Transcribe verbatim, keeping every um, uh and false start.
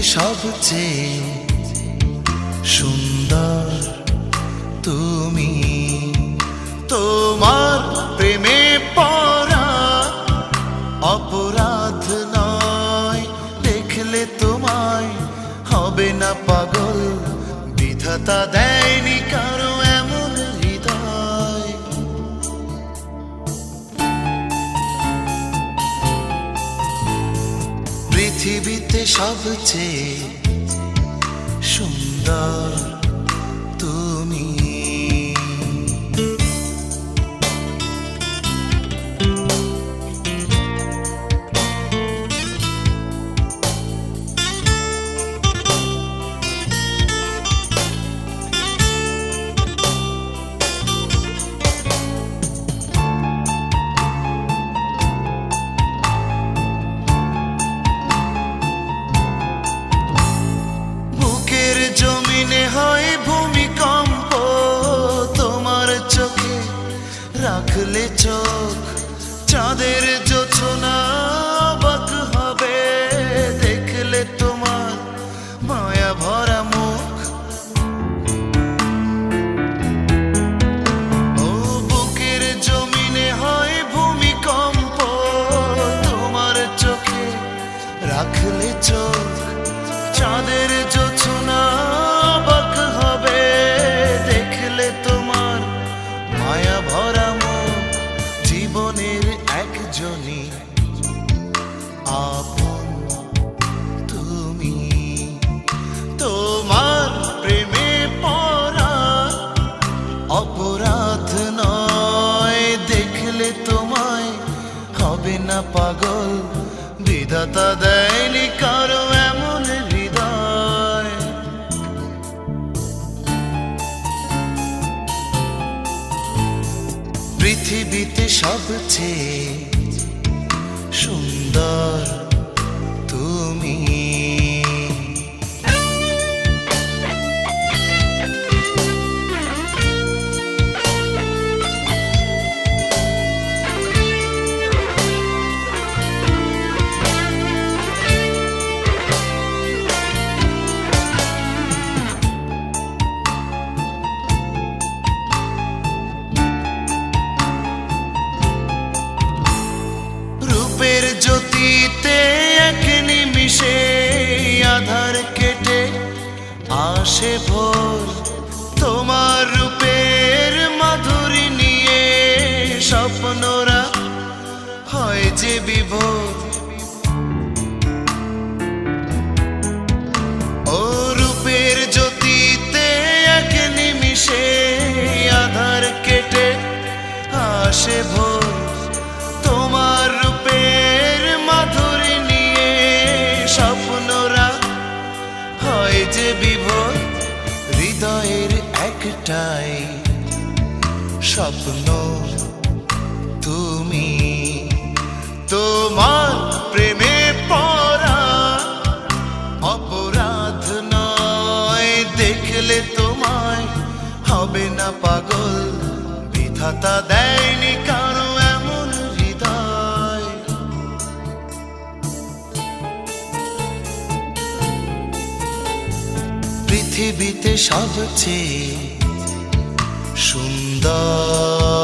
সবচেয়ে সুন্দর তুমি। তোমার প্রেমে পড়া অপরাধ নয়, দেখলে তোমায় হবে না পাগল, বিধাতা দেয়নি কারো এমন হৃদয়। পৃথিবীতে সবচেয়ে সুন্দর তুমি। জমিনে হয় ভূমিকম্প, তোমার চোখে রাখলে চোখ, চাঁদের জোছনা অবাক হবে, দেখলে তোমার মায়া ভরা মুখ। ও বুকের জমিনে হয় ভূমিকম্প, তোমার চোখে রাখলে চোখ, চাঁদের জোছনা অবাক হবে, দেখলে তোমার মায়া ভরা মুখ। জীবনের একজনই আপন তুমি, তোমার প্রেমে পড়া অপরাধ নয়, দেখলে তোমায় হবে না পাগল, বিধাতা দেয়নি কারো এমন হৃদয়। পৃথিবীতে সবচেয়ে সুন্দর তুমি। রূপের জ্যোতিতে এক নিমিষে আধার কেটে আসে ভোর, তোমার রূপের মাধুরী নিয়ে স্বপ্নরা হয় যে বিভোর। ও রূপের জ্যোতিতে এক নিমিষে আধার কেটে আসে ভোর, তোমার রূপের মাধুরী নিয়ে স্বপ্নরা হয় যে বিভোর। হৃদয়ের একটাই স্বপ্ন তুমি, তোমার প্রেমে পড়া অপরাধ নয়, দেখলে তোমায় হবে না পাগল, বিধাতা দেয়নি কারো এমন হৃদয়। পৃথিবীতে সবচেয়ে সুন্দর